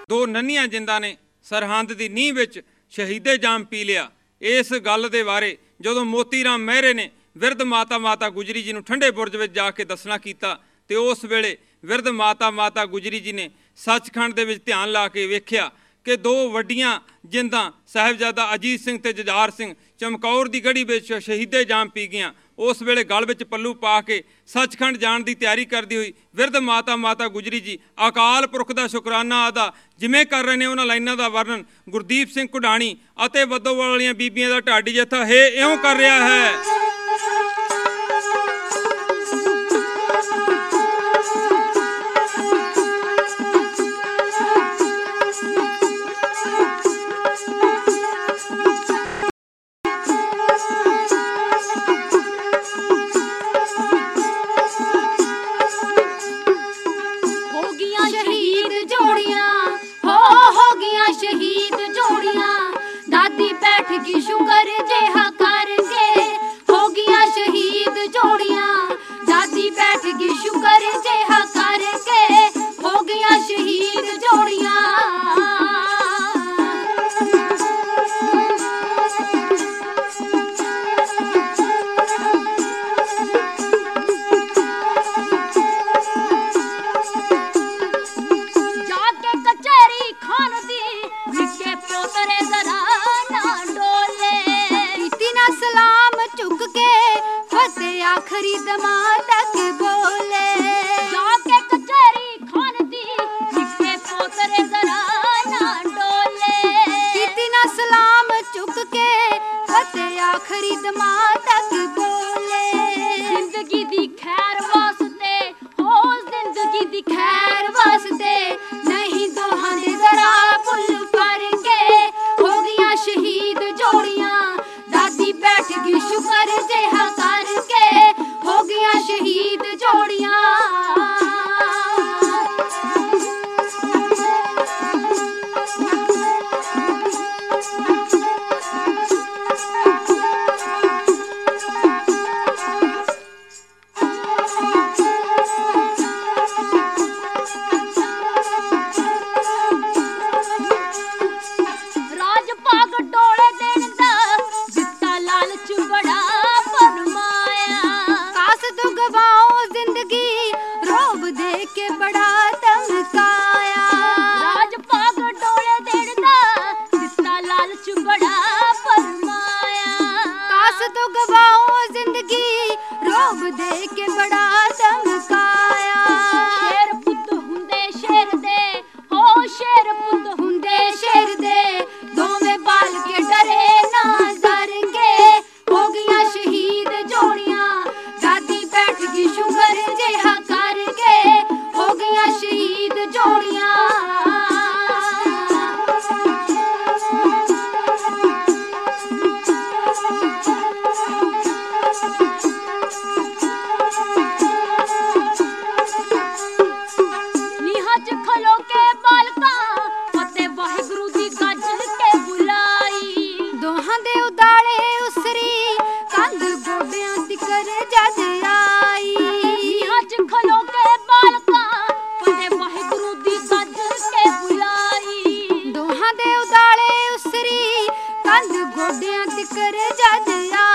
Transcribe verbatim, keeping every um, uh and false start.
दो नन्हियां जिंदां ने सरहंद की नींह विच शहीदे जाम पी लिया। इस गल दे बारे जदों मोती राम महरे ने विरध माता माता गुजरी जी नूं ठंडे बुरज विच जाके दसना कीता ते उस वेले विरध माता माता गुजरी जी ने सचखंड दे विच ध्यान ला के वेख्या कि दो वड्डियां जिंदां साहिबजादा अजीत सिंह ते जुझार सिंह चमकौर की गढ़ी विच शहीदे जाम पी गईयां। उस वेले गल विच पल्लू पा के सचखंड जाण की तैयारी करती हुई विरध माता माता गुजरी जी अकाल पुरख का शुकराना अदा जिमें कर रहे हैं। उन्होंने लाइनों का वर्णन गुरदीप सिंह घुडाणी और वदोवाल वालियां बीबियां का ढाडी जत्था है इउं कर रहा है। आखरी दमा तक बोले जाके कचहरी खान दी जिसके पोतरे जरा ना डोले कितना सलाम चुक के फतेह आखरी दमा तक बोले जिंदगी दी खैर वास्ते हो जिंदगी दी खैर वास्ते नहीं दोहां दे जरा पुल पर के हो गया शहीद जोड़ियां दादी बैठ गई शुक्र जेहा करके हो गया शहीद जोड़ियां। राज पाग डोले देन दा जित्ता लालच बड़ा के बड़ा धमकाया राज पाग डोले देना जितना लालच बड़ा फरमाया काश तो गवाओ जिंदगी रोब दे के बड़ा धमकाया शेर पुत हुंदे शेर दे हो शेर पुत हुंदे शेर दे दोवें बाल के डरे ना डरगे हो गया शहीद जोड़ियां दादी बैठ गई शुक्र जेहा करके हो गया शहीद जोड़ियां। नीहां च खलो के बालका फतेह वाहिगुरू दी गज के बुलाई दोहां दे उदाले उसरी कंध गोडियां तिकर जद आई नीहां च खलो के बालका फतेह वाहिगुरू दी गज के बुलाई दोहां दे उदाले उसरी कंध गोडियां तिकर जद आई